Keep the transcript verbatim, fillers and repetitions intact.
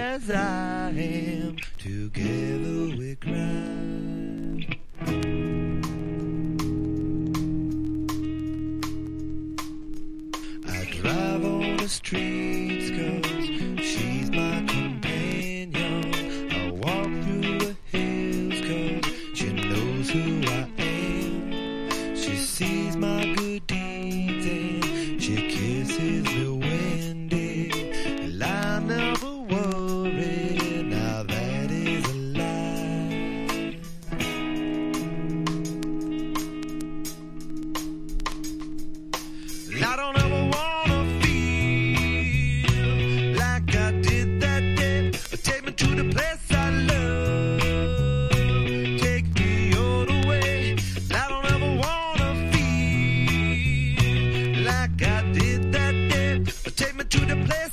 as I am, together we cry. I drive on the streets 'cause she's my companion. I walk through the hills 'cause she knows who I am. She sees my good deeds and she kisses me when and I never worry, now that is a lie. I don't ever wanna feel like I did that day. Take me to the place I love, take me all the way. I don't ever wanna feel like I did that day. Take me to the place